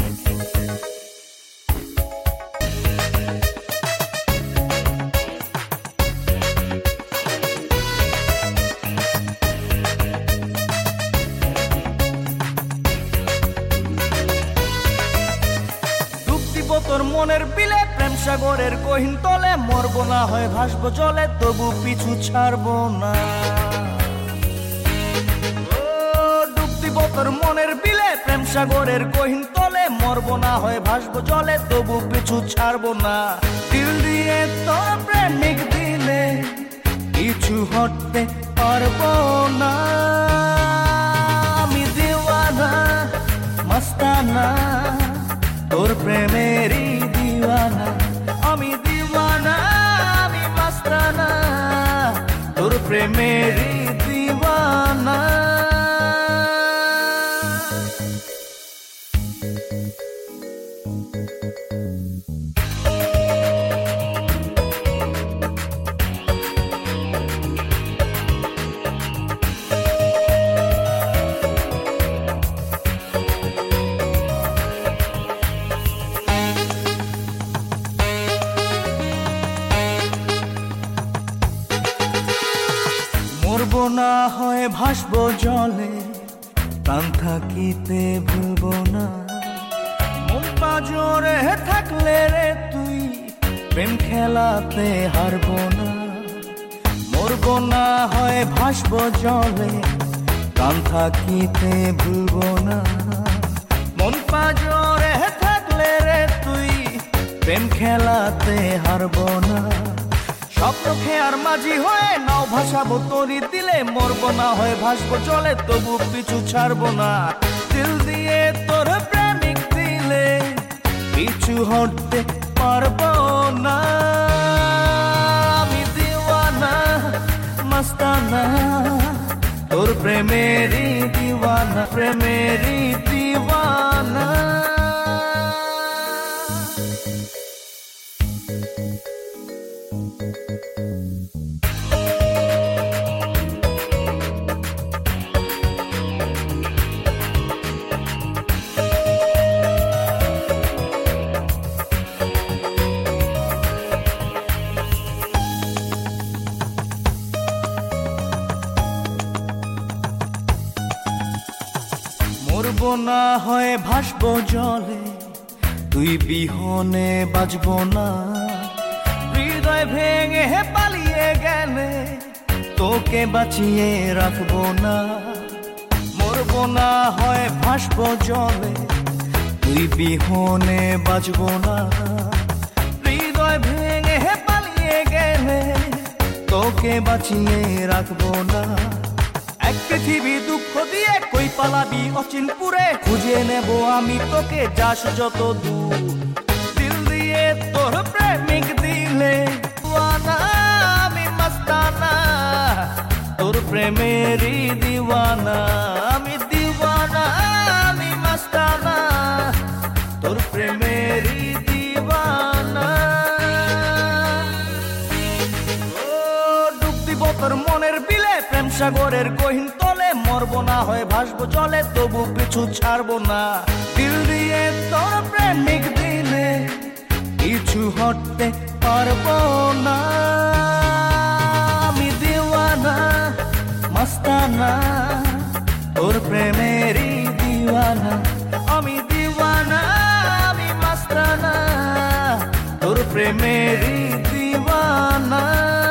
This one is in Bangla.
তোর মনের বিলে প্রেম সাগরের গহীন তলে মরবো না হয় ভাসবো জলে তবু পিছু ছাড়বো না। ডুব দিব তোর মনের বিলে প্রেম সাগরের গহীন তলে মরবো না হয় ভাসবো জলে তবু পিছু ছাড়বো না। দিল দিয়ে তোর প্রেমিক দিলে কিছু হটতে পারবো না। আমি দিওয়ানা মস্তানা তোর প্রেমেরই দিওয়ানা, আমি দিওয়ানা আমি মস্তানা তোর প্রেমেরই দিওয়ানা। মরবো না হয় ভাসবো জলে প্রাণ থাকিতে ভুলবো না। মন পাজরে থাকলে রে তুই প্রেম খেলাতে হারবো না। মরবো না হয় ভাসবো জলে প্রাণ থাকিতে ভুলবো না। মন পাজরে থাকলে রে তুই প্রেম খেলাতে হারবো না। স্বপ্ন খেয়ার মাঝি হয়ে নাও ভাসাবো তরি দিলে মরবো না হয় ভাসবো চলে তবু পিছু ছাড়বো না। দিল দিয়ে তোর প্রেমিক দিলে পিছু হটতে পারবো না। আমি দিওয়ানা মস্তানা তোর প্রেমেরই দিওয়ানা, প্রেমেরই দিওয়ানা। মরবো না হয় ভাসবো জলে তুই বিহনে বাজবো না। হৃদয় ভেঙে পালিয়ে গেলে তোকে বাঁচিয়ে রাখবো না। মরবো না হয় ভাসবো জলে তুই বিহনে বাজবো না। হৃদয় ভেঙে পালিয়ে গেলে তোকে বাঁচিয়ে রাখবো না। এক পৃথিবী দুঃখ দিয়ে কই পালাবি অচিনপুরে খুঁজে নেব আমি তোকে যাস যত দূর। দিল দিয়ে তোর প্রেমিক দিলে দিওয়ানা আমি মস্তানা তোর প্রেমেরই দিওয়ানা। আমি দিওয়ানা আমি মস্তানা তোর প্রেমেরই দিওয়ানা। ও ডুব দিব তোর মনের বিলে প্রেম সাগরের গহীন তলে মরবো না হয় ভাসবো জলে তবু পিছু ছাড়বো না। দিল দিয়ে তোর প্রেমিক দিলে কিছু হটতে পারবো না। আমি দিওয়ানা মস্তানা তোর প্রেমেরই দিওয়ানা, আমি দিওয়ানা আমি মস্তানা তোর প্রেমেরই দিওয়ানা।